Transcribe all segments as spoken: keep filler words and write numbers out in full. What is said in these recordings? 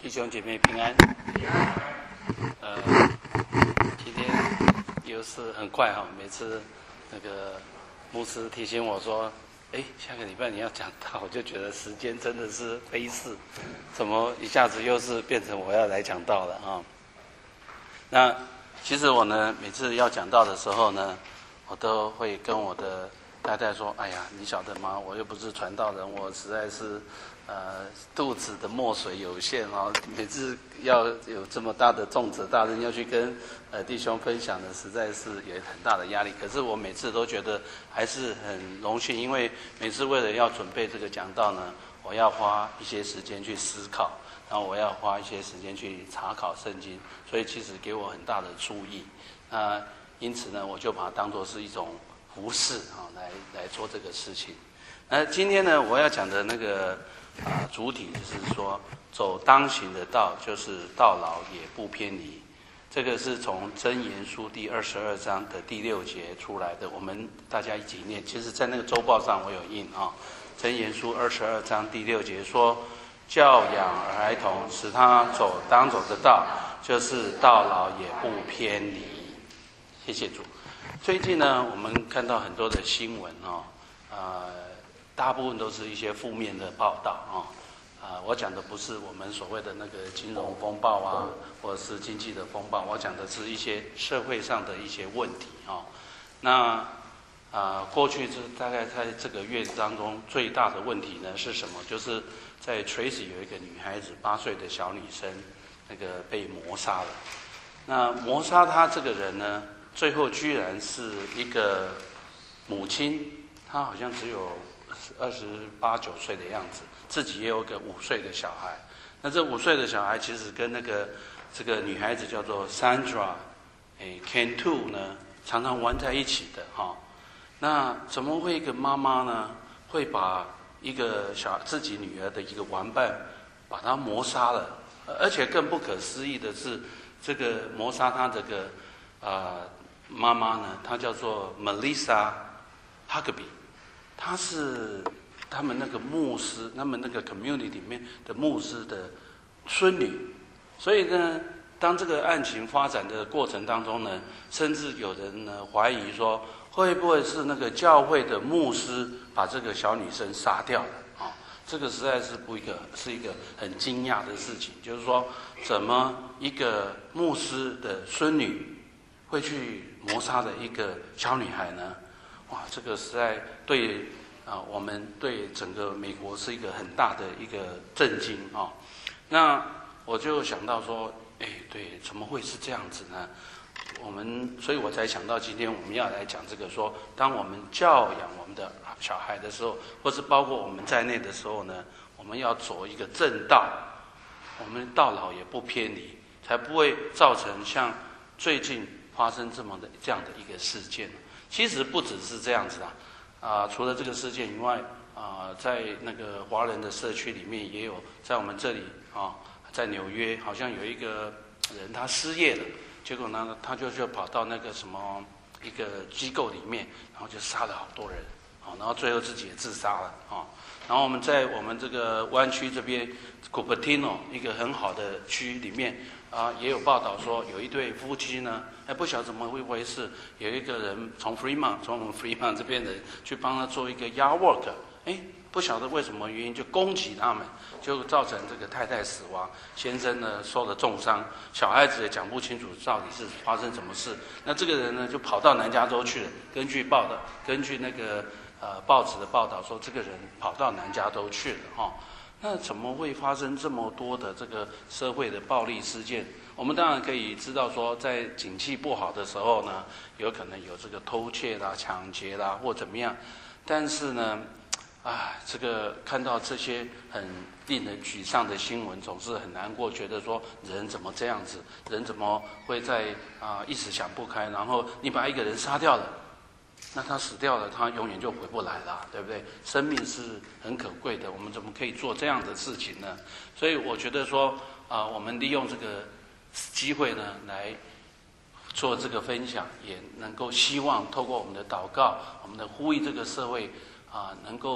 弟兄姐妹平安。呃，今天又是很快哈，每次那个牧师提醒我说，哎，下个礼拜你要讲道，我就觉得时间真的是飞逝，怎么一下子又是变成我要来讲道了啊？那其实我呢，每次要讲道的时候呢，我都会跟我的太太说，哎呀，你晓得吗？我又不是传道人，我实在是呃肚子的墨水有限哦，每次要有这么大的重责大任要去跟呃弟兄分享的，实在是有很大的压力。可是我每次都觉得还是很荣幸，因为每次为了要准备这个讲道呢，我要花一些时间去思考，然后我要花一些时间去查考圣经，所以其实给我很大的注意。那因此呢，我就把它当作是一种服事啊，来来做这个事情。那今天呢，我要讲的那个啊主体就是说，走当行的道，就是到老也不偏离。这个是从箴言书第二十二章的第六节出来的，我们大家一起念。其实，在那个周报上我有印啊，箴言书二十二章第六节说，教养儿童，使他走当走的道，就是到老也不偏离。谢谢主。最近呢，我们看到很多的新闻哦，呃，大部分都是一些负面的报道哦。啊、呃，我讲的不是我们所谓的那个金融风暴啊，或者是经济的风暴，我讲的是一些社会上的一些问题哦。那啊、呃，过去这大概在这个月当中最大的问题呢是什么？就是在 Tracy 有一个女孩子，八岁的小女生，那个被谋杀了。那谋杀她这个人呢？最后居然是一个母亲，她好像只有二十八九岁的样子，自己也有个五岁的小孩。那这五岁的小孩其实跟那个这个女孩子叫做 Sandra， 哎 Cantu 呢，常常玩在一起的哈、哦。那怎么会一个妈妈呢，会把一个小自己女儿的一个玩伴，把她谋杀了？而且更不可思议的是，这个谋杀她这个啊。呃妈妈呢，她叫做 Melissa Huckabee， 她是他们那个牧师，他们那个 community 里面的牧师的孙女。所以呢，当这个案情发展的过程当中呢，甚至有人呢怀疑说，会不会是那个教会的牧师把这个小女生杀掉了？啊、哦，这个实在是不一个是一个很惊讶的事情，就是说，怎么一个牧师的孙女会去谋杀的一个小女孩呢？哇，这个实在对啊、呃，我们对整个美国是一个很大的一个震惊啊、哦。那我就想到说，哎，对，怎么会是这样子呢？我们，所以我才想到今天我们要来讲这个说，当我们教养我们的小孩的时候，或是包括我们在内的时候呢，我们要走一个正道，我们到老也不偏离，才不会造成像最近发生这么的这样的一个事件。其实不只是这样子啊，啊、呃，除了这个事件以外，啊、呃，在那个华人的社区里面也有，在我们这里啊，在纽约好像有一个人他失业了，结果呢，他就就跑到那个什么一个机构里面，然后就杀了好多人，啊，然后最后自己也自杀了啊。然后我们在我们这个湾区这边 Cupertino 一个很好的区里面啊，也有报道说有一对夫妻呢，还不晓得怎么会回事，有一个人从 Fremont 从我们 Fremont 这边的人去帮他做一个 yard work， 哎，不晓得为什么原因就攻击他们，就造成这个太太死亡，先生呢受了重伤，小孩子也讲不清楚到底是发生什么事。那这个人呢就跑到南加州去了，根据报道，根据那个呃报纸的报道说，这个人跑到南加州去了哈、哦。那怎么会发生这么多的这个社会的暴力事件？我们当然可以知道说，在景气不好的时候呢，有可能有这个偷窃啦、抢劫啦或怎么样。但是呢，啊，这个看到这些很令人沮丧的新闻，总是很难过，觉得说人怎么这样子？人怎么会在啊一时想不开？然后你把一个人杀掉了。那他死掉了，他永远就回不来了，对不对？生命是很可贵的，我们怎么可以做这样的事情呢？所以我觉得说，啊、呃，我们利用这个机会呢，来做这个分享，也能够希望透过我们的祷告，我们的呼吁，这个社会啊、呃，能够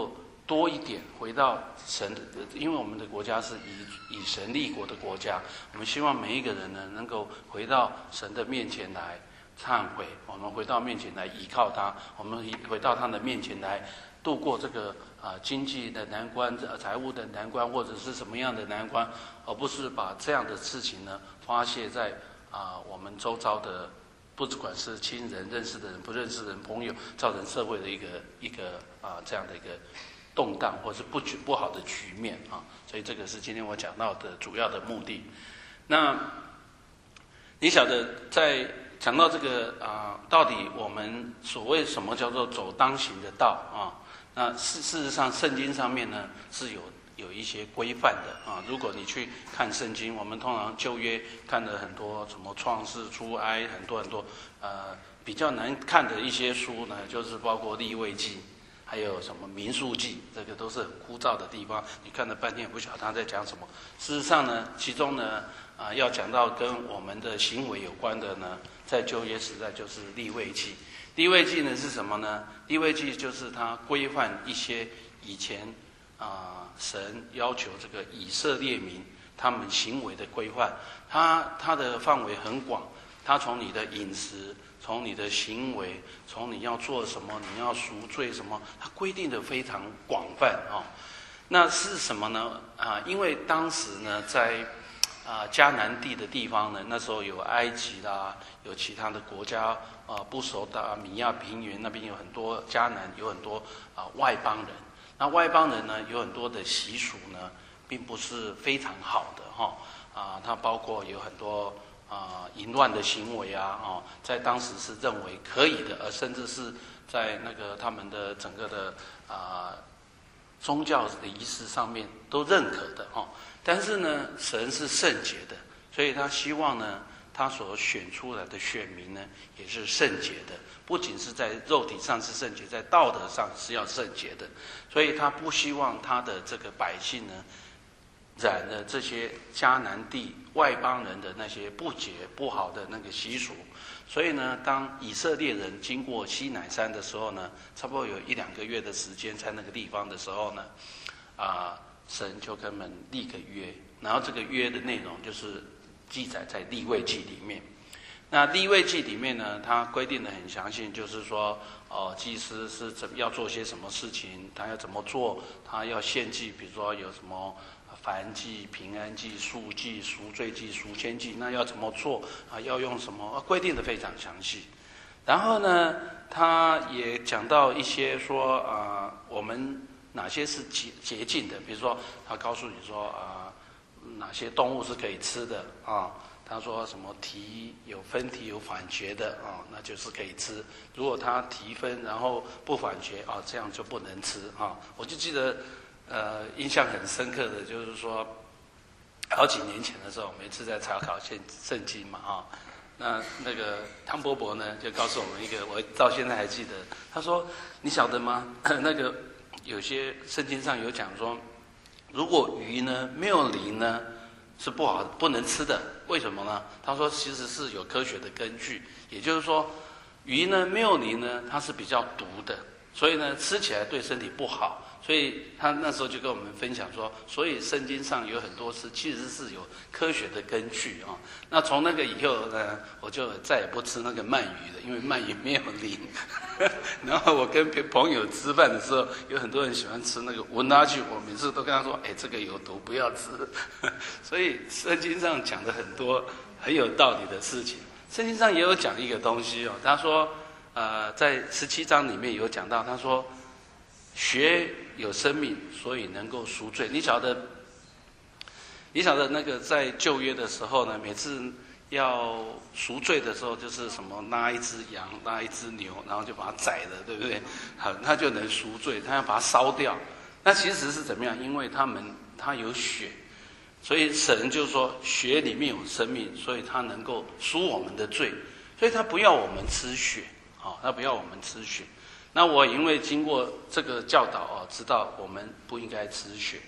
多一点回到神的，因为我们的国家是以以神立国的国家，我们希望每一个人呢能够回到神的面前来忏悔，我们回到面前来依靠他，我们回到他的面前来度过这个啊、呃、经济的难关、财务的难关，或者是什么样的难关，而不是把这样的事情呢发泄在啊、呃、我们周遭的，不管是亲人、认识的人、不认识的人、朋友，造成社会的一个一个啊、呃、这样的一个动荡或是不不好的局面啊，所以这个是今天我讲到的主要的目的。那你晓得在讲到这个啊、呃，到底我们所谓什么叫做走当行的道啊？那事事实上，圣经上面呢是有有一些规范的啊。如果你去看圣经，我们通常旧约看了很多什么创世、出埃，很多很多呃比较难看的一些书呢，就是包括利未记。还有什么民数记，这个都是很枯燥的地方，你看了半天也不晓得他在讲什么。事实上呢，其中呢，啊、呃，要讲到跟我们的行为有关的呢，在旧约时代就是利未记。利未记呢是什么呢？利未记就是它规范一些以前啊、呃、神要求这个以色列民他们行为的规范，它它的范围很广，它从你的饮食。从你的行为，从你要做什么，你要赎罪什么，它规定的非常广泛啊、哦。那是什么呢？啊，因为当时呢，在啊迦南地的地方呢，那时候有埃及啦，有其他的国家啊，不熟的啊，米亚平原那边有很多迦南，有很多啊外邦人。那外邦人呢，有很多的习俗呢，并不是非常好的哈、哦、啊，它包括有很多。啊、呃，淫乱的行为啊，哦，在当时是认为可以的，而甚至是在那个他们的整个的啊、呃、宗教的仪式上面都认可的哦。但是呢，神是圣洁的，所以他希望呢，他所选出来的选民呢，也是圣洁的，不仅是在肉体上是圣洁，在道德上是要圣洁的，所以他不希望他的这个百姓呢。染了这些迦南地外邦人的那些不洁不好的那个习俗，所以呢，当以色列人经过西乃山的时候呢，差不多有一两个月的时间在那个地方的时候呢，啊、呃，神就跟他们立个约，然后这个约的内容就是记载在利未记里面。那利未记里面呢，它规定的很详细，就是说，哦、呃，祭司是怎么要做些什么事情，他要怎么做，他要献祭，比如说有什么。燔祭、平安祭、赎祭、赎罪祭、赎愆祭，那要怎么做啊？要用什么？规定的非常详细。然后呢，他也讲到一些说啊、呃，我们哪些是洁洁净的，比如说他告诉你说啊、呃，哪些动物是可以吃的啊？他说什么蹄有分蹄有反厥的啊，那就是可以吃。如果他蹄分然后不反厥啊，这样就不能吃啊。我就记得。呃，印象很深刻的就是说，好几年前的时候，每次在查考圣圣经嘛，啊、哦，那那个汤伯伯呢，就告诉我们一个，我到现在还记得，他说：“你晓得吗？那个有些圣经上有讲说，如果鱼呢没有鳞呢，是不好不能吃的。为什么呢？他说其实是有科学的根据，也就是说，鱼呢没有鳞呢，它是比较毒的，所以呢吃起来对身体不好。”所以他那时候就跟我们分享说，所以圣经上有很多事其实是有科学的根据啊、哦。那从那个以后呢，我就再也不吃那个鳗鱼了，因为鳗鱼没有鳞。然后我跟朋友吃饭的时候，有很多人喜欢吃那个文拉去，我每次都跟他说：“哎，这个有毒，不要吃。”所以圣经上讲的很多很有道理的事情，圣经上也有讲一个东西哦。他说，呃，在十七章里面有讲到，他说。血有生命，所以能够赎罪。你晓得，你晓得那个在旧约的时候呢，每次要赎罪的时候，就是什么拉一只羊，拉一只牛，然后就把它宰了，对不对？好，他就能赎罪。他要把它烧掉，那其实是怎么样？因为他们他有血，所以神就说血里面有生命，所以他能够赎我们的罪，所以他不要我们吃血，好、哦，他不要我们吃血。那我因为经过这个教导哦，知道我们不应该吃血，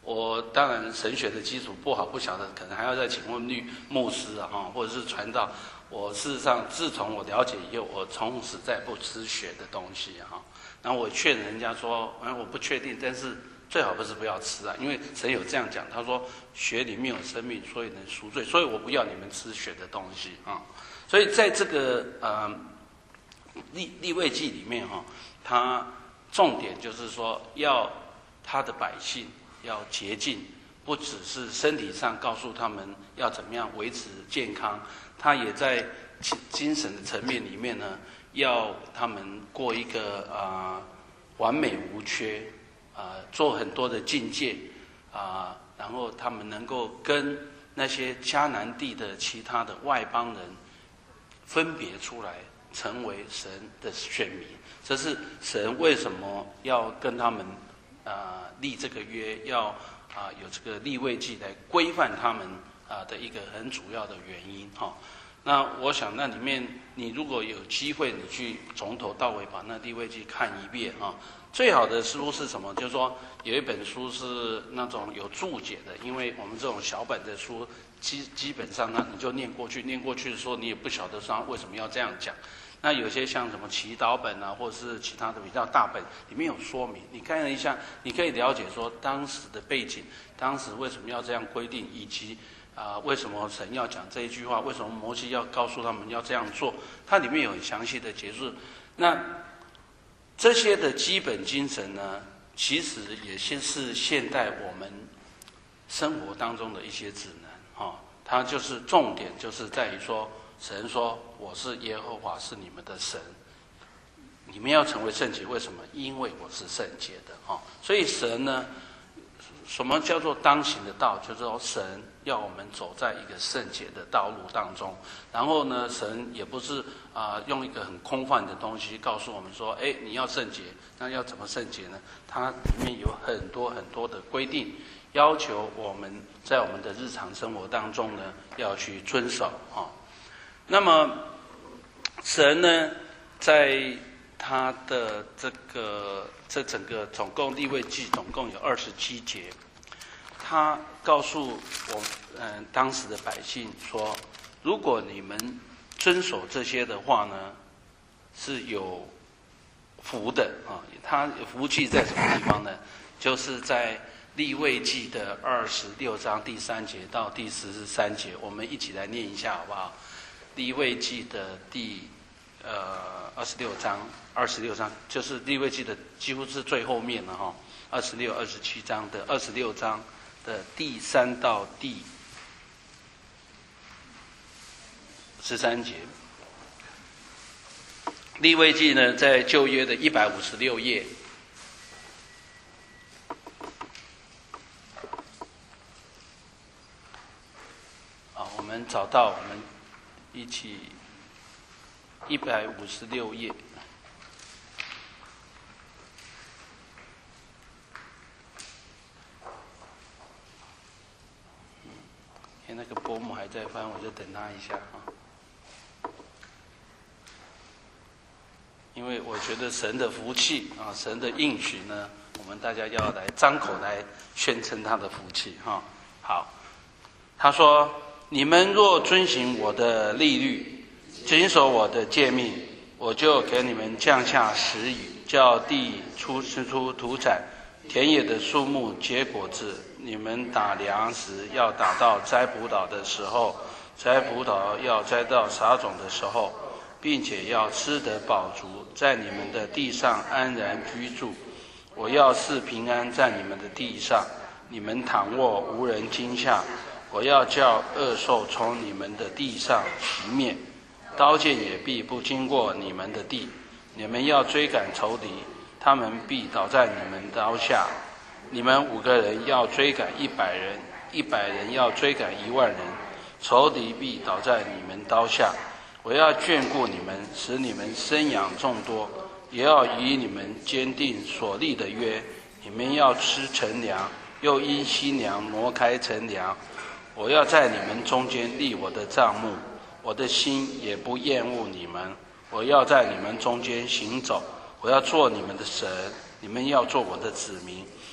我当然神学的基础不好，不晓得，可能还要再请问律牧师啊，哈，或者是传道。我事实上自从我了解以后，我从此再不吃血的东西哈。然后我劝人家说，哎，我不确定，但是最好不是不要吃啊，因为神有这样讲，他说血里面有生命，所以能赎罪，所以我不要你们吃血的东西啊。所以在这个呃利利未记里面哈，它重点就是说要他的百姓要洁净，不只是身体上告诉他们要怎么样维持健康，他也在精神的层面里面呢，要他们过一个啊、呃、完美无缺啊、呃，做很多的境界啊、呃，然后他们能够跟那些迦南地的其他的外邦人分别出来，成为神的选民。这是神为什么要跟他们啊、呃、立这个约，要啊、呃、有这个利未记来规范他们啊、呃、的一个很主要的原因哈。哦，那我想那里面你如果有机会，你去从头到尾把那利未记看一遍啊。最好的书是什么？就是说有一本书是那种有注解的，因为我们这种小本的书基基本上呢你就念过去，念过去的时候你也不晓得说为什么要这样讲。那有些像什么祈祷本啊，或者是其他的比较大本，里面有说明，你看了一下，你可以了解说当时的背景，当时为什么要这样规定，以及啊、呃，为什么神要讲这一句话？为什么摩西要告诉他们要这样做？它里面有很详细的解释。那这些的基本精神呢，其实也是现代我们生活当中的一些指南哈、哦。它就是重点，就是在于说，神说我是耶和华，是你们的神，你们要成为圣洁，为什么？因为我是圣洁的哈、哦。所以神呢，什么叫做当行的道？就是说神要我们走在一个圣洁的道路当中。然后呢，神也不是啊、呃、用一个很空泛的东西告诉我们说，哎，你要圣洁，那要怎么圣洁呢？它里面有很多很多的规定，要求我们在我们的日常生活当中呢要去遵守啊、哦。那么神呢，在他的这个这整个总共利未记总共有二十七节，他告诉我嗯、呃、当时的百姓说，如果你们遵守这些的话呢，是有福的啊。他福气在什么地方呢？就是在利未记的二十六章第三节到第十三节，我们一起来念一下好不好？利未记的第呃二十六章，二十六章就是利未记的几乎是最后面了哈。二十六、二十七章的二十六章的第三到第十三节。利未记呢，在旧约的一百五十六页。好，我们找到，我们一起一百五十六页。因为那个伯母还在翻，我就等他一下啊。因为我觉得神的福气啊，神的应许呢，我们大家要来张口来宣称他的福气哈。好，他说：你们若遵行我的律例，谨守我的诫命，我就给你们降下时雨，叫地出生出土产，田野的树木结果子。你们打粮食要打到摘葡萄的时候，摘葡萄要摘到撒种的时候，并且要吃得饱足，在你们的地上安然居住。我要赐平安在你们的地上，你们躺卧无人惊吓。我要叫恶兽从你们的地上熄灭，刀剑也必不经过你们的地。你们要追赶仇敌，他们必倒在你们刀下。你们五个人要追赶一百人，一百人要追赶一万人，仇敌必倒在你们刀下。我要眷顾你们，使你们生养众多，也要与你们坚定所立的约。你们要吃陈粮，又因新娘挪开陈粮。我要在你们中间立我的帐幕，我的心也不厌恶你们。我要在你们中间行走，我要做你们的神，你们要做我的子民。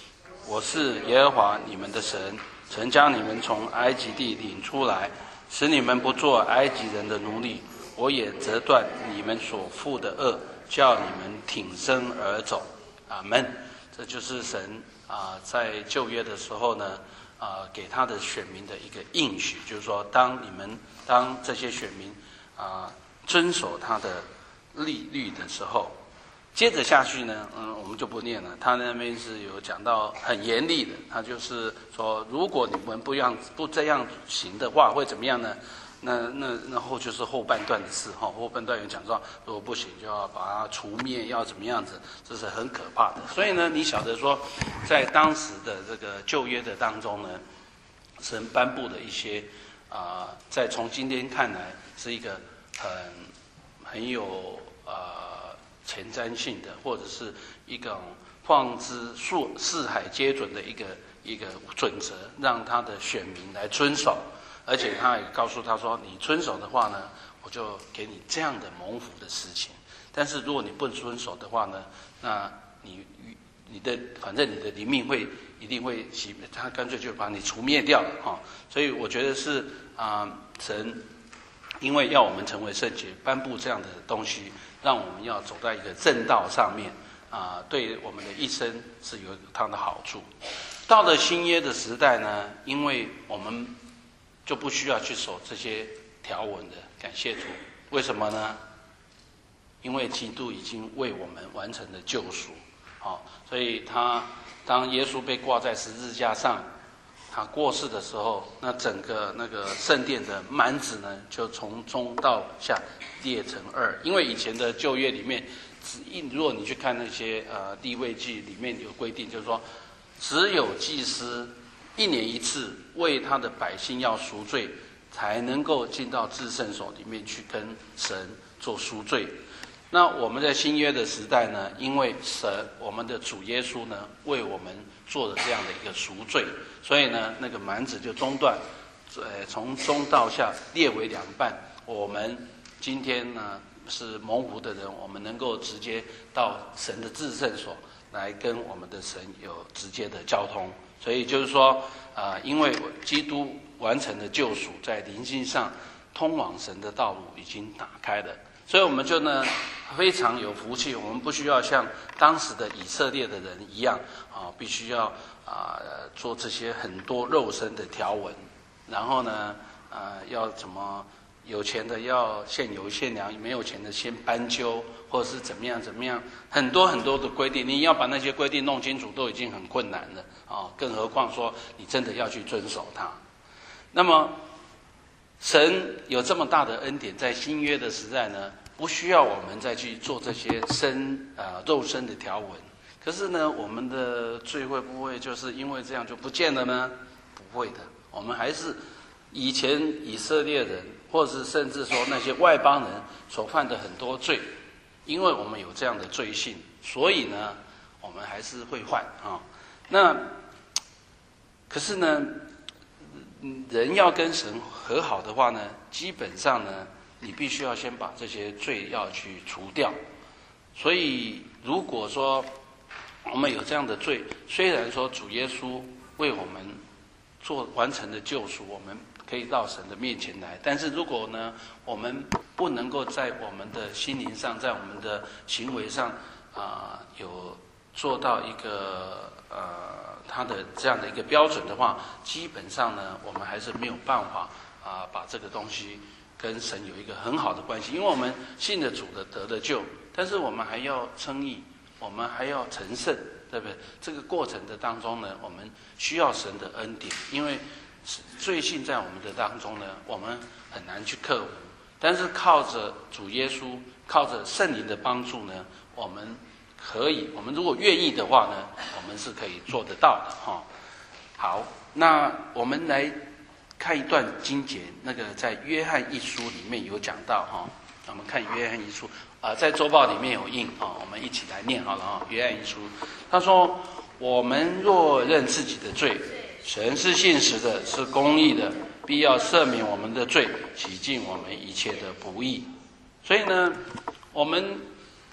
我是耶和华你们的神，曾将你们从埃及地领出来，使你们不做埃及人的奴隶。我也折断你们所负的恶，叫你们挺身而走。阿们。这就是神啊、呃，在旧约的时候呢，啊、呃，给他的选民的一个应许，就是说，当你们当这些选民啊、呃、遵守他的律律的时候，接着下去呢，嗯，我们就不念了。他那边是有讲到很严厉的，他就是说，如果你们不让不这样行的话，会怎么样呢？那那然后就是后半段的事哈，后半段有讲到，如果不行就要把它除灭，要怎么样子，这是很可怕的。所以呢，你晓得说，在当时的这个旧约的当中呢，神颁布的一些啊、呃，在从今天看来是一个很很有呃前瞻性的，或者是一个放之四四海皆准的一个一个准则，让他的选民来遵守。而且他也告诉他说，你遵守的话呢，我就给你这样的蒙福的事情。但是如果你不遵守的话呢，那你你的反正你的灵命会一定会熄，他干脆就把你除灭掉了哈。所以我觉得是啊、呃，神因为要我们成为圣洁，颁布这样的东西，让我们要走在一个正道上面啊、呃，对我们的一生是有它的好处。到了新约的时代呢，因为我们就不需要去守这些条文的，感谢主。为什么呢？因为基督已经为我们完成了救赎，好，所以他当耶稣被挂在十字架上，他过世的时候，那整个那个圣殿的幔子呢，就从中到下裂成二。因为以前的旧约里面，只如果你去看那些呃利未记里面有规定，就是说只有祭司一年一次为他的百姓要赎罪，才能够进到至圣所里面去跟神做赎罪。那我们在新约的时代呢，因为神我们的主耶稣呢为我们做了这样的一个赎罪，所以呢那个幔子就中断，呃从中到下裂为两半。我们今天呢是蒙福的人，我们能够直接到神的至圣所来跟我们的神有直接的交通。所以就是说，啊、呃，因为基督完成了救赎，在灵性上通往神的道路已经打开了，所以我们就呢非常有福气。我们不需要像当时的以色列的人一样啊，必须要啊、呃、做这些很多肉身的条文，然后呢，呃，要怎么有钱的要现有现粮，没有钱的先搬揪，或者是怎么样怎么样，很多很多的规定，你要把那些规定弄清楚，都已经很困难了啊，更何况说你真的要去遵守它。那么，神有这么大的恩典，在新约的时代呢，不需要我们再去做这些身啊肉身的条文。可是呢，我们的罪会不会就是因为这样就不见了呢？不会的，我们还是以前以色列人，或者是甚至说那些外邦人所犯的很多罪，因为我们有这样的罪性，所以呢，我们还是会犯啊。那可是呢，人要跟神和好的话呢，基本上呢，你必须要先把这些罪要去除掉。所以如果说我们有这样的罪，虽然说主耶稣为我们做完成的救赎，我们可以到神的面前来，但是如果呢，我们不能够在我们的心灵上，在我们的行为上啊、呃，有做到一个呃他的这样的一个标准的话，基本上呢，我们还是没有办法啊、呃、把这个东西跟神有一个很好的关系，因为我们信了主的得了救，但是我们还要称义，我们还要成圣，对不对？这个过程的当中呢，我们需要神的恩典，因为罪性在我们的当中呢，我们很难去克服。但是靠着主耶稣，靠着圣灵的帮助呢，我们可以，我们如果愿意的话呢，我们是可以做得到的哈。好，那我们来看一段经节，那个在约翰一书里面有讲到哈。我们看约翰一书啊、呃，在周报里面有印啊，我们一起来念好了哈。约翰一书，他说：“我们若认自己的罪，神是信实的，是公义的，必要赦免我们的罪，洗净我们一切的不义。”所以呢，我们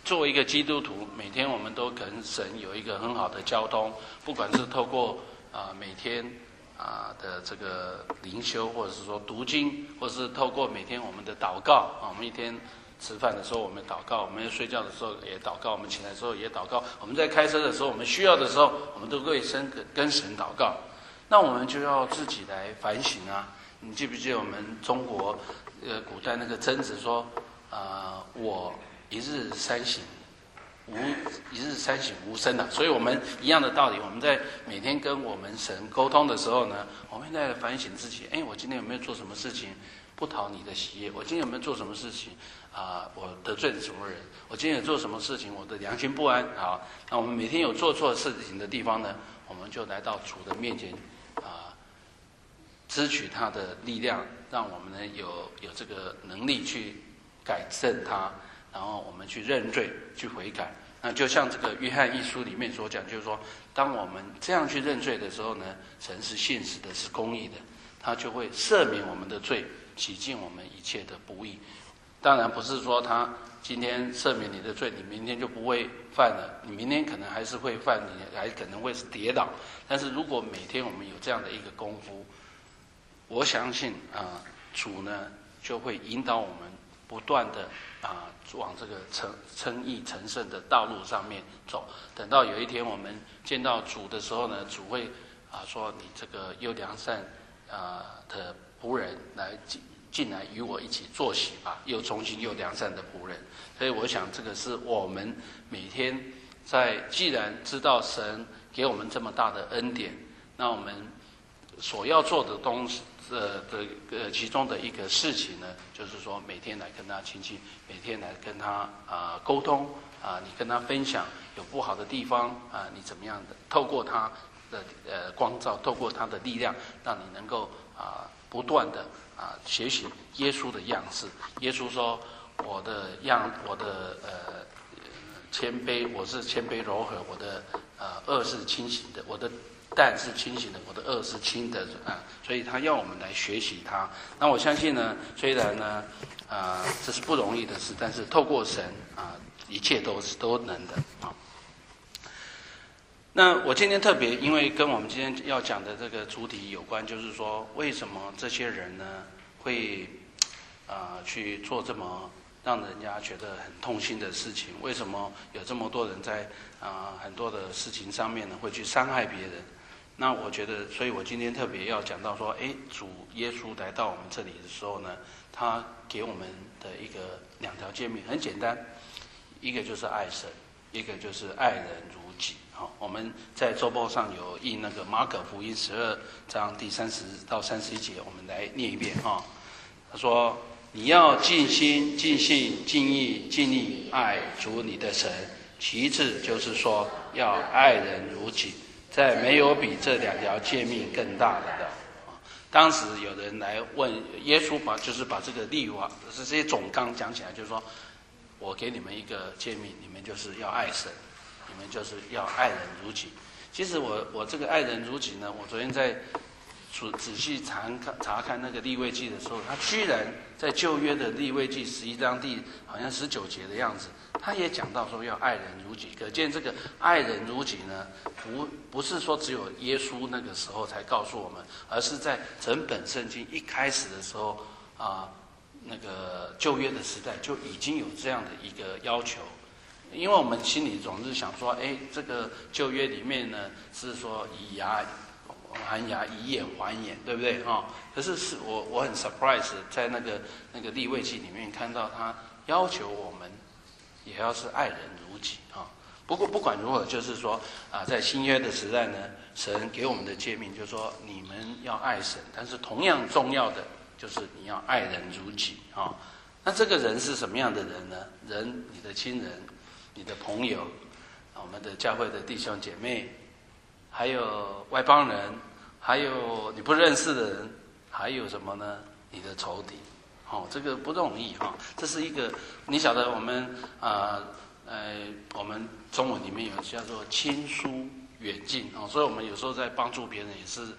作为一个基督徒，每天我们都跟神有一个很好的交通，不管是透过啊、呃、每天啊、呃、的这个灵修，或者是说读经，或者是透过每天我们的祷告啊，我们一天吃饭的时候我们祷告，我们睡觉的时候也祷告，我们起来的时候也祷告，我们在开车的时候，我们需要的时候，我们都会跟跟神祷告。那我们就要自己来反省啊！你记不记得我们中国呃古代那个曾子说，呃，我一日三省，无一日三省吾身啊。所以我们一样的道理，我们在每天跟我们神沟通的时候呢，我们在反省自己，哎，我今天有没有做什么事情不讨你的喜悦？我今天有没有做什么事情啊、呃？我得罪了什么人？我今天有做什么事情？我的良心不安。好，那我们每天有做错事情的地方呢，我们就来到主的面前。啊，支取他的力量，让我们呢有有这个能力去改正它，然后我们去认罪、去悔改。那就像这个约翰一书里面所讲，就是说，当我们这样去认罪的时候呢，神是信实的，是公义的，他就会赦免我们的罪，洗净我们一切的不义。当然不是说他今天赦免你的罪，你明天就不会犯了，你明天可能还是会犯，你还可能会跌倒。但是如果每天我们有这样的一个功夫，我相信啊，主呢就会引导我们不断的啊往这个称称义成圣的道路上面走。等到有一天我们见到主的时候呢，主会啊说你这个优良善啊的仆人来进进来与我一起坐席吧，又重新又良善的仆人。所以我想这个是我们每天在既然知道神给我们这么大的恩典，那我们所要做的东西呃的呃其中的一个事情呢，就是说每天来跟他亲近，每天来跟他啊、呃、沟通啊、呃，你跟他分享有不好的地方啊、呃，你怎么样的透过他的呃光照，透过他的力量，让你能够啊、呃、不断的啊、呃、学习耶稣的样式。耶稣说：“我的样，我的呃谦卑，我是谦卑柔和，我的呃恶是清醒的，我的担是清醒的，我的恶是轻的啊。”所以他要我们来学习他。那我相信呢，虽然呢啊、呃、这是不容易的事，但是透过神啊、呃，一切都是都能的啊。那我今天特别，因为跟我们今天要讲的这个主题有关，就是说为什么这些人呢会啊、呃、去做这么让人家觉得很痛心的事情？为什么有这么多人在啊、呃、很多的事情上面呢会去伤害别人？那我觉得，所以我今天特别要讲到说，哎，主耶稣来到我们这里的时候呢，他给我们的一个两条诫命很简单，一个就是爱神，一个就是爱人如己。好，我们在周报上有印那个马可福音十二章第三十到三十一节，我们来念一遍哈。他说：“你要尽心、尽性、尽意、尽力爱主你的神。其次就是说，要爱人如己。再没有比这两条诫命更大的了。”当时有人来问耶稣，把就是把这个律法是这些总纲讲起来，就是说，我给你们一个诫命，你们就是要爱神。你们就是要爱人如己。其实我我这个爱人如己呢，我昨天在仔仔细查看查看那个利未记的时候，他居然在旧约的利未记十一章第好像十九节的样子，他也讲到说要爱人如己。可见这个爱人如己呢，不不是说只有耶稣那个时候才告诉我们，而是在整本圣经一开始的时候啊，那个旧约的时代就已经有这样的一个要求。因为我们心里总是想说，哎，这个旧约里面呢是说以牙还牙，以眼还眼，对不对哈、哦？可是是我我很 surprise， 在那个那个利未记里面看到他要求我们也要是爱人如己啊、哦。不过不管如何，就是说啊，在新约的时代呢，神给我们的诫命就是说，你们要爱神，但是同样重要的就是你要爱人如己啊、哦。那这个人是什么样的人呢？人，你的亲人。你的朋友，我们的教会的弟兄姐妹，还有外邦人，还有你不认识的人，还有什么呢？你的仇敌。哦，这个不容易哈、哦。这是一个，你晓得我们啊 呃, 呃，我们中文里面有叫做亲疏远近哦，所以我们有时候在帮助别人也是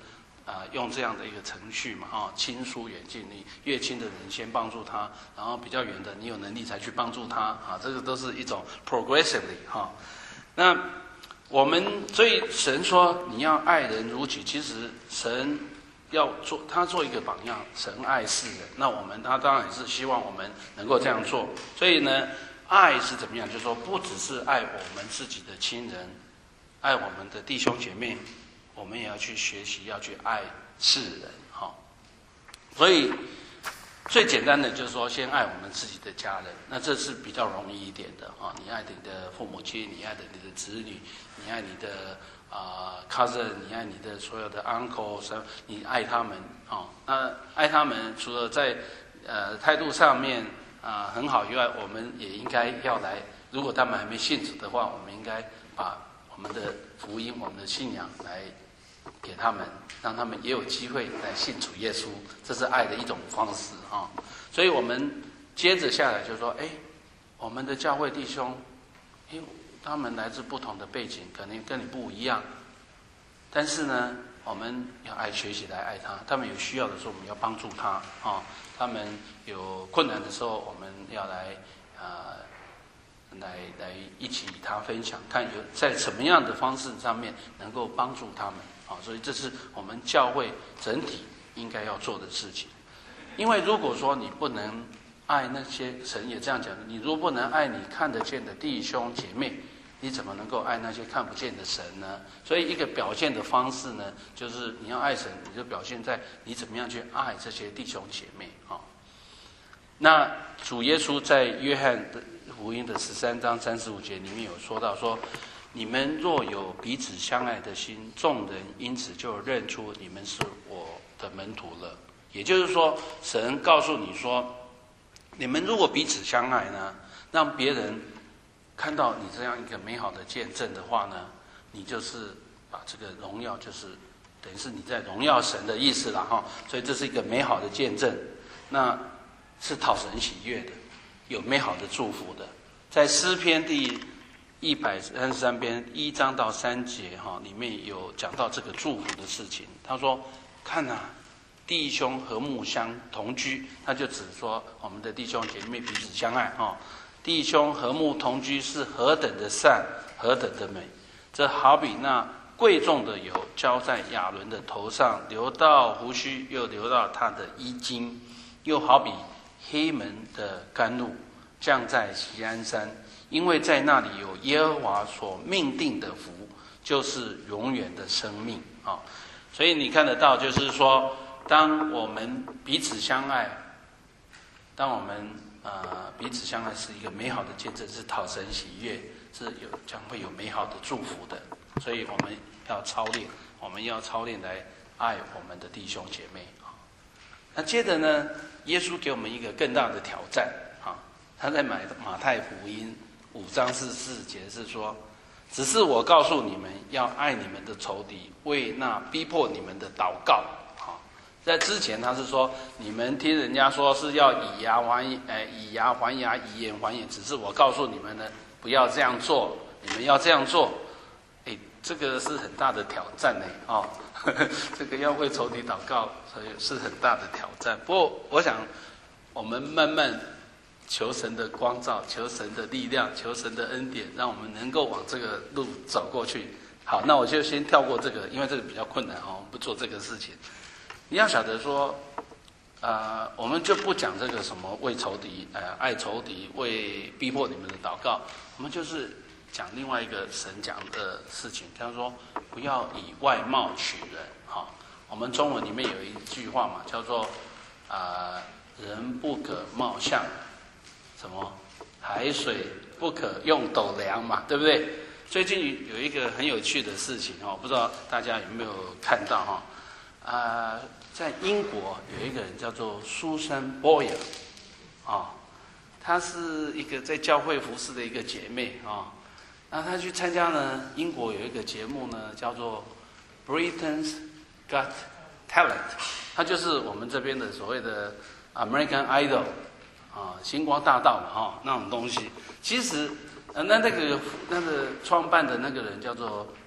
啊、呃、用这样的一个程序嘛，啊、哦，亲疏远近，你越亲的人先帮助他，然后比较远的你有能力才去帮助他，啊，这个都是一种 progressively 哈、哦。那我们所以神说你要爱人如己，其实神要做他做一个榜样，神爱世人，那我们他当然也是希望我们能够这样做。所以呢，爱是怎么样？就是说不只是爱我们自己的亲人，爱我们的弟兄姐妹，我们也要去学习，要去爱世人。哈、哦，所以最简单的就是说，先爱我们自己的家人，那这是比较容易一点的啊。你爱你的父母亲，你爱的你的子女，你爱你的啊、呃、cousin， 你爱你的所有的 uncle， 你爱他们啊。那爱他们，除了在呃态度上面啊、呃、很好以外，我们也应该要来，如果他们还没信主的话，我们应该把我们的福音、我们的信仰来给他们，让他们也有机会来信主耶稣，这是爱的一种方式啊。所以我们接着下来就说，哎，我们的教会弟兄，因为他们来自不同的背景，可能跟你不一样，但是呢，我们要爱学习来爱他。他们有需要的时候，我们要帮助他啊；他们有困难的时候，我们要来啊。呃来来一起与他分享，看有在什么样的方式上面能够帮助他们啊，所以这是我们教会整体应该要做的事情。因为如果说你不能爱那些，神也这样讲的，你如果不能爱你看得见的弟兄姐妹，你怎么能够爱那些看不见的神呢？所以一个表现的方式呢，就是你要爱神，你就表现在你怎么样去爱这些弟兄姐妹啊。那主耶稣在约翰的福音的十三章三十五节里面有说到说，你们若有彼此相爱的心，众人因此就认出你们是我的门徒了。也就是说，神告诉你说，你们如果彼此相爱呢，让别人看到你这样一个美好的见证的话呢，你就是把这个荣耀，就是等于是你在荣耀神的意思了哈。所以这是一个美好的见证，那是讨神喜悦的，有美好的祝福的。在诗篇第一百三十三篇一章到三节哈，里面有讲到这个祝福的事情。他说：“看啊，弟兄和睦相同居。”他就指说我们的弟兄姐妹彼此相爱哈。弟兄和睦同居是何等的善，何等的美！这好比那贵重的油浇在亚伦的头上，流到胡须，又流到他的衣襟，又好比黑门的甘露降在锡安山，因为在那里有耶和华所命定的福，就是永远的生命啊、哦！所以你看得到，就是说，当我们彼此相爱，当我们呃彼此相爱是一个美好的见证，是讨神喜悦，是有将会有美好的祝福的。所以我们要操练，我们要操练来爱我们的弟兄姐妹啊。那接着呢，耶稣给我们一个更大的挑战啊！他在马马太福音五章四十四节是说，只是我告诉你们，要爱你们的仇敌，为那逼迫你们的祷告。好，在之前他是说，你们听人家说是要以牙还呃以牙还牙，以眼还眼，只是我告诉你们呢，不要这样做，你们要这样做。哎，这个是很大的挑战呢，哦，呵呵这个要为仇敌祷告，所以是很大的挑战。不过，我想我们慢慢求神的光照，求神的力量，求神的恩典，让我们能够往这个路走过去。好，那我就先跳过这个，因为这个比较困难哦，我们不做这个事情。你要晓得说，呃，我们就不讲这个什么为仇敌，呃，爱仇敌，为逼迫你们的祷告，我们就是讲另外一个神讲的事情。他说，不要以外貌取人。哈、哦，我们中文里面有一句话嘛，叫做啊、呃，人不可貌相。什么海水不可用斗量嘛，对不对？最近有一个很有趣的事情哦，不知道大家有没有看到哈？啊、呃，在英国有一个人叫做苏珊·波尔，啊，她是一个在教会服侍的一个姐妹啊。那她去参加呢，英国有一个节目呢，叫做 Britain's Got Talent， 它就是我们这边的所谓的 American Idol。啊，星光大道嘛，哈、哦，那种东西，其实，呃，那那个那个创办的那个人叫做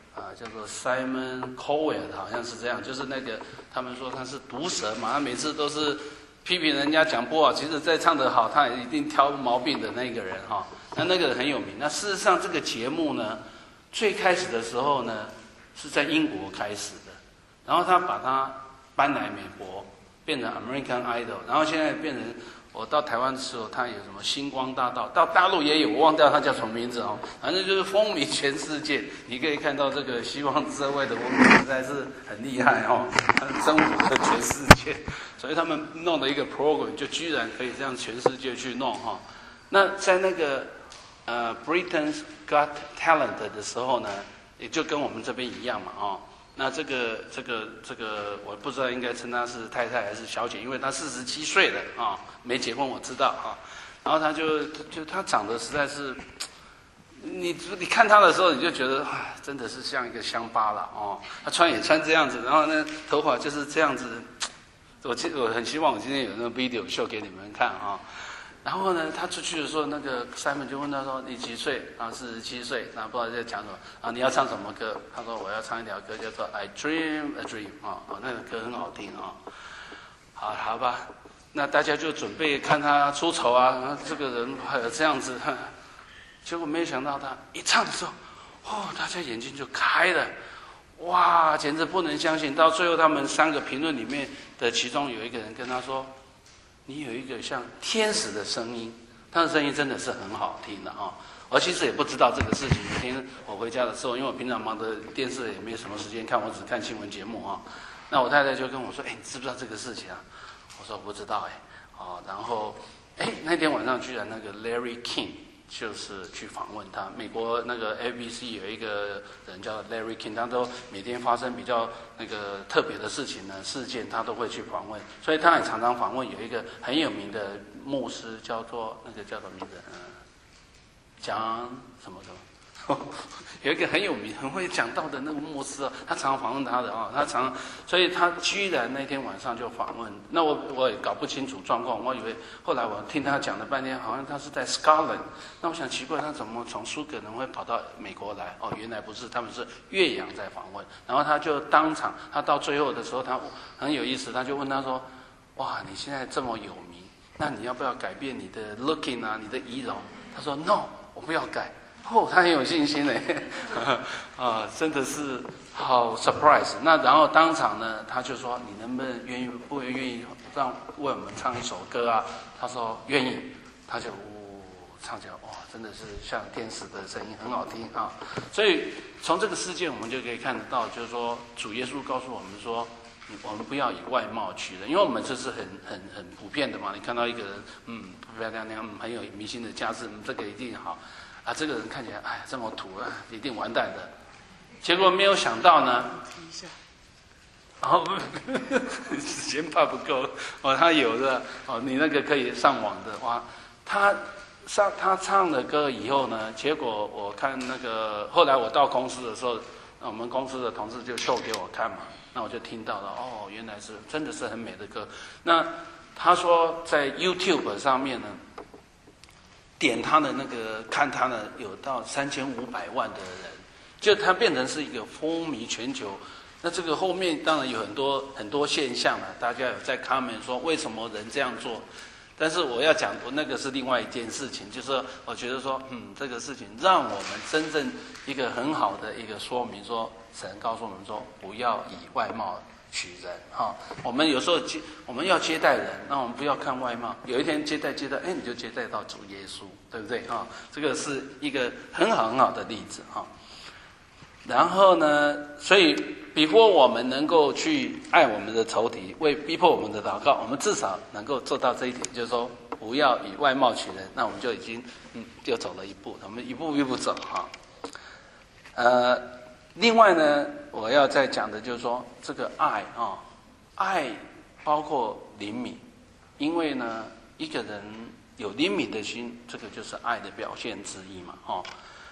啊，叫做 Simon Cowell， 好像是这样，就是那个他们说他是毒舌嘛，他每次都是批评人家讲不好，其实在唱得好，他也一定挑毛病的那个人哈。那那个人很有名。那事实上这个节目呢，最开始的时候呢是在英国开始的，然后他把它搬来美国，变成 American Idol， 然后现在变成。我到台湾的时候，它有什么星光大道，到大陆也有，我忘掉它叫什么名字哦。反正就是风靡全世界。你可以看到这个希望社会的文明实在是很厉害哦，它征服了全世界。所以他们弄的一个 program， 就居然可以这样全世界去弄哈、哦。那在那个呃 Britain's Got Talent 的时候呢，也就跟我们这边一样嘛哦。那这个这个这个，我不知道应该称她是太太还是小姐，因为她四十七岁了啊、哦，没结婚我知道啊。然后她就就她长得实在是，你你看她的时候你就觉得唉，真的是像一个乡巴佬哦。她穿也穿这样子，然后呢头发就是这样子。我记我很希望我今天有那个 video 秀给你们看啊、哦。然后呢，他出去的时候，那个 Simon 就问他说：“你几岁？”啊，四十七岁。然后不知道在讲什么。啊，你要唱什么歌？他说：“我要唱一条歌，叫做《I Dream a Dream》啊，哦，那个歌很好听啊。好，好吧，那大家就准备看他出丑啊。这个人还有这样子，结果没想到他一唱的时候，哦，大家眼睛就开了，哇，简直不能相信。到最后，他们三个评论里面的其中有一个人跟他说。你有一个像天使的声音，他的声音真的是很好听的啊、哦！我其实也不知道这个事情。有一天我回家的时候，因为我平常忙的电视也没什么时间看，我只看新闻节目啊、哦。那我太太就跟我说：“哎，你知不知道这个事情啊？”我说：“我不知道哎。”哦，然后哎，那天晚上居然那个 Larry King 就是去访问他。美国那个 A B C 有一个人叫 Larry King， 他都每天发生比较那个特别的事情呢事件，他都会去访问。所以他也常常访问有一个很有名的牧师，叫做那个叫什么名字？嗯，讲什么什么？有一个很有名、很会讲道的那个牧师哦，他常常访问他的哦，他常，所以他居然那天晚上就访问。那我我也搞不清楚状况，我以为后来我听他讲了半天，好像他是在 Scotland。那我想奇怪，他怎么从苏格兰会跑到美国来？哦，原来不是，他们是岳阳在访问。然后他就当场，他到最后的时候，他很有意思，他就问他说：“哇，你现在这么有名，那你要不要改变你的 looking 啊，你的仪容？”他说 ：“No， 我不要改。”哦，他很有信心嘞，啊，真的是好 surprise。那然后当场呢，他就说：“你能不能愿意不愿意让为我们唱一首歌啊？”他说：“愿意。”他就呜、哦、唱起来，哇，真的是像天使的声音，很好听啊。所以从这个事件我们就可以看得到，就是说主耶稣告诉我们说，我们不要以外貌取人，因为我们这是很很很普遍的嘛。你看到一个人，嗯，漂漂亮亮，嗯，很有明星的家世，嗯，这个一定好。啊，这个人看起来，哎，这么土啊，一定完蛋的。结果没有想到呢，然后时间怕不够哦，他有的哦，你那个可以上网的哇。他上他唱了歌以后呢，结果我看那个后来我到公司的时候，那我们公司的同事就秀给我看嘛，那我就听到了哦，原来是真的是很美的歌。那他说在 YouTube 上面呢。点他的那个看他呢，有到三千五百万的人，就他变成是一个风靡全球。那这个后面当然有很多很多现象了，大家有在 comment 说为什么人这样做。但是我要讲，我那个是另外一件事情，就是我觉得说，嗯，这个事情让我们真正一个很好的一个说明，说神告诉我们说，不要以外貌取人哈、哦，我们有时候接我们要接待人，那我们不要看外貌。有一天接待接待，哎，你就接待到主耶稣，对不对哈、哦？这个是一个很好很好的例子哈、哦。然后呢，所以逼迫我们能够去爱我们的仇敌，为逼迫我们的祷告，我们至少能够做到这一点，就是说不要以外貌取人。那我们就已经嗯，就走了一步，我们一步一步走哈、哦。呃。另外呢，我要再讲的就是说，这个爱啊、哦，爱包括怜悯，因为呢，一个人有怜悯的心，这个就是爱的表现之一嘛，哦。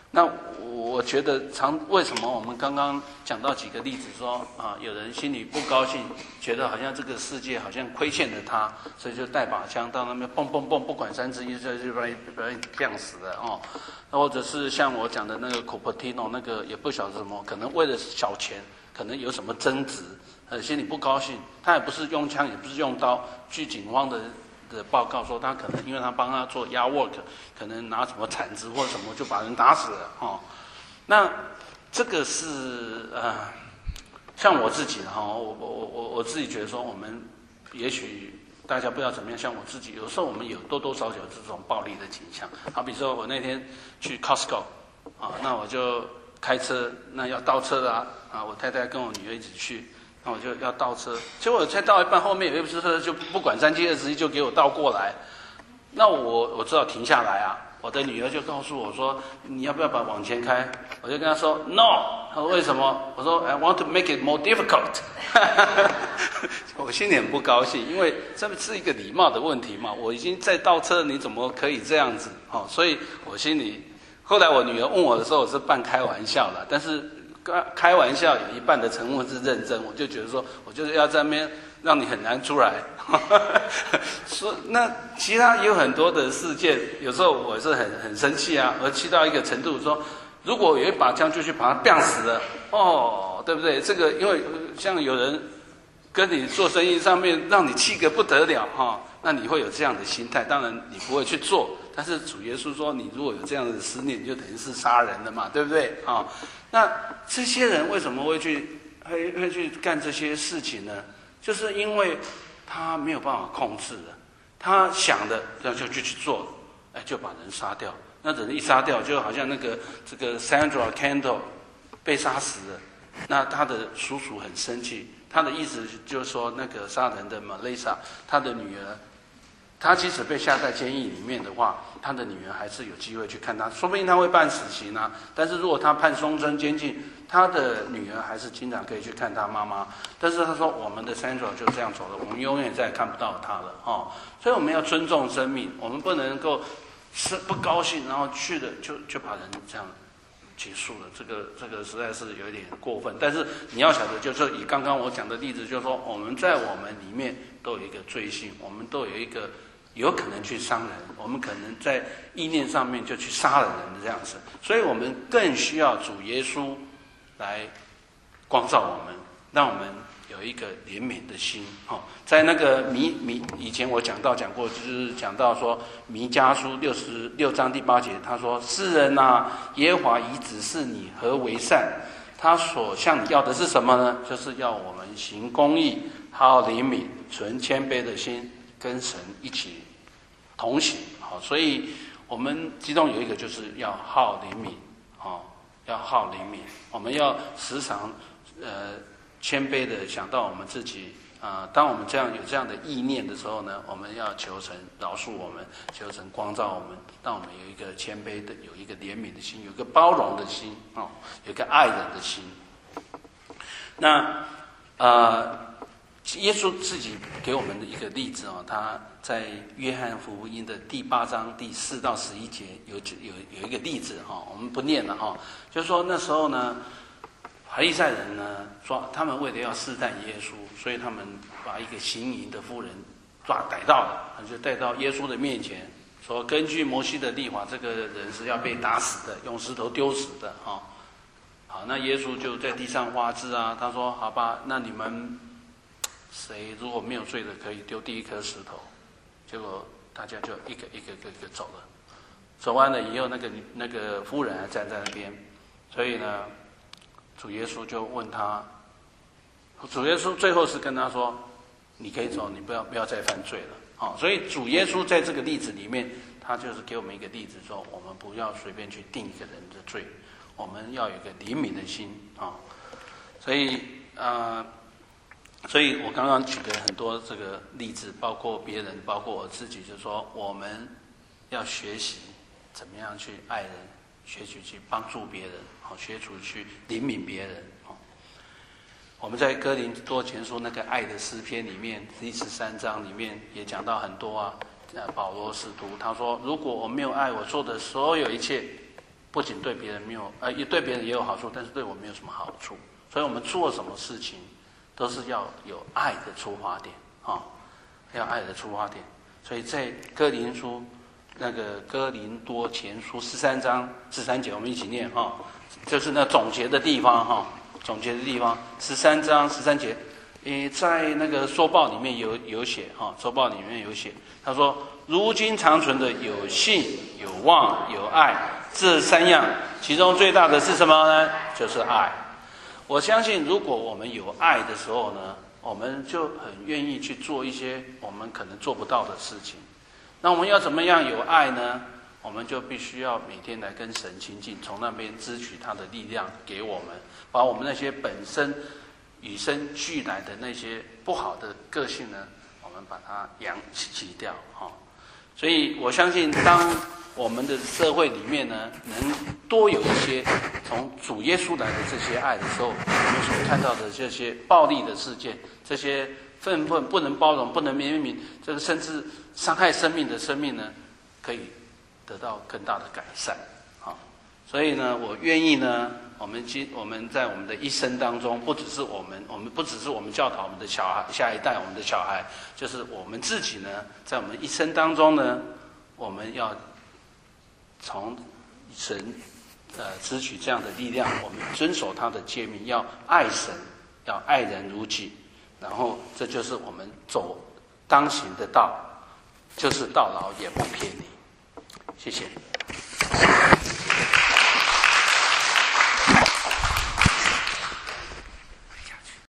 那我觉得常为什么我们刚刚讲到几个例子说啊，有人心里不高兴，觉得好像这个世界好像亏欠了他，所以就带把枪到那边蹦蹦蹦，不管三七二十一，就把你把你干死了哦。那或者是像我讲的那个 Cupertino 那个也不晓得什么，可能为了小钱，可能有什么争执，呃，心里不高兴，他也不是用枪，也不是用刀，据警方的。的报告说，他可能因为他帮他做压 work， 可能拿什么铲子或什么就把人打死了哦。那这个是呃，像我自己哈，我我我我自己觉得说，我们也许大家不知道怎么样，像我自己，有时候我们有多多少少有这种暴力的倾向。好比说我那天去 Costco 啊，那我就开车，那要倒车啦啊，我太太跟我女儿一起去。那我就要倒车，结果我才倒一半，后面有一部车就不管三七二十一就给我倒过来，那我我只好停下来啊。我的女儿就告诉我说：“你要不要把往前开？”我就跟她说 ：“No。”她说：“为什么？”我说 ：“I want to make it more difficult。”我心里很不高兴，因为这是一个礼貌的问题嘛。我已经在倒车，你怎么可以这样子？哦，所以我心里，后来我女儿问我的时候，我是半开玩笑的，但是。开玩笑有一半的成分是认真，我就觉得说，我就是要在那边让你很难出来。说那其他也有很多的事件，有时候我是很很生气啊，而气到一个程度说，如果有一把枪就去把他干死了，哦，对不对？这个因为像有人跟你做生意上面让你气个不得了哈、哦，那你会有这样的心态，当然你不会去做。但是主耶稣说，你如果有这样的思念，你就等于是杀人了嘛，对不对啊、哦？那这些人为什么会去会会去干这些事情呢？就是因为他没有办法控制了，他想的那就就去做，哎，就把人杀掉。那人一杀掉，就好像那个这个 Sandra Candle 被杀死了，那他的叔叔很生气，他的意思就是说，那个杀人的 Melissa， 他的女儿。他即使被下在监狱里面的话，他的女儿还是有机会去看他，说不定他会判死刑啊。但是如果他判终身监禁，他的女儿还是经常可以去看他妈妈。但是他说，我们的 Sandra 就这样走了，我们永远再也看不到他了哦。所以我们要尊重生命，我们不能够是不高兴，然后去了就就把人这样结束了。这个这个实在是有点过分。但是你要晓得，就是以刚刚我讲的例子，就是说我们在我们里面都有一个罪性，我们都有一个。有可能去伤人，我们可能在意念上面就去杀了人这样子，所以我们更需要主耶稣来光照我们，让我们有一个怜悯的心。哦，在那个弥弥以前我讲到讲过，就是讲到说弥迦书六十六章第八节，他说：“世人啊，耶和华已指示你何为善，他所向你要的是什么呢？就是要我们行公义，好怜悯，存谦卑的心，跟神一起。”同行，好，所以我们其中有一个就是要好怜悯，哦，要好怜悯，我们要时常呃谦卑的想到我们自己啊、呃，当我们这样有这样的意念的时候呢，我们要求神饶恕我们，求神光照我们，让我们有一个谦卑的，有一个怜悯的心，有一个包容的心，哦，有一个爱人的心。那呃。耶稣自己给我们的一个例子哦，他在约翰福音的第八章第四到十一节有有有一个例子哈，我们不念了哈，就是说那时候呢，法利赛人呢说他们为了要试探耶稣，所以他们把一个行淫的妇人抓逮到了，他就带到耶稣的面前，说根据摩西的律法，这个人是要被打死的，用石头丢死的哈。好，那耶稣就在地上画字啊，他说好吧，那你们。谁如果没有罪的，可以丢第一颗石头。结果大家就一个一个一个一个走了。走完了以后，那个那个夫人还站在那边。所以呢，主耶稣就问他，主耶稣最后是跟他说：“你可以走，你不要不要再犯罪了。”好，所以主耶稣在这个例子里面，他就是给我们一个例子，说我们不要随便去定一个人的罪，我们要有一个怜悯的心啊。所以呃。所以我刚刚举的很多这个例子，包括别人，包括我自己，就是说我们要学习怎么样去爱人，学习去帮助别人，好，学习去怜悯别人。我们在哥林多前书那个爱的诗篇里面，第十三章里面也讲到很多啊。呃，保罗使徒他说，如果我没有爱，我做的所有一切不仅对别人没有，呃，也对别人也有好处，但是对我没有什么好处。所以我们做什么事情，都是要有爱的出发点，啊、哦，要爱的出发点。所以在哥林书那个哥林多前书十三章十三节，我们一起念哈、哦，就是那总结的地方哈、哦，总结的地方十三章十三节。诶，在那个说报里面有有写哈，说报里面有写，他说：如今长存的有信、有望、有爱，这三样，其中最大的是什么呢？就是爱。我相信，如果我们有爱的时候呢，我们就很愿意去做一些我们可能做不到的事情。那我们要怎么样有爱呢？我们就必须要每天来跟神亲近，从那边支取他的力量给我们，把我们那些本身与生俱来的那些不好的个性呢，我们把它扬弃掉哈。所以我相信，当我们的社会里面呢，能多有一些从主耶稣来的这些爱的时候，我们所看到的这些暴力的事件，这些愤愤不能包容、不能怜悯，这个甚至伤害生命的生命呢，可以得到更大的改善。好，所以呢，我愿意呢。我们今我们在我们的一生当中，不只是我们，我们不只是我们教导我们的小孩，下一代我们的小孩，就是我们自己呢，在我们一生当中呢，我们要从神呃支取这样的力量，我们遵守他的诫命，要爱神，要爱人如己，然后这就是我们走当行的道，就是到老也不偏离。谢谢。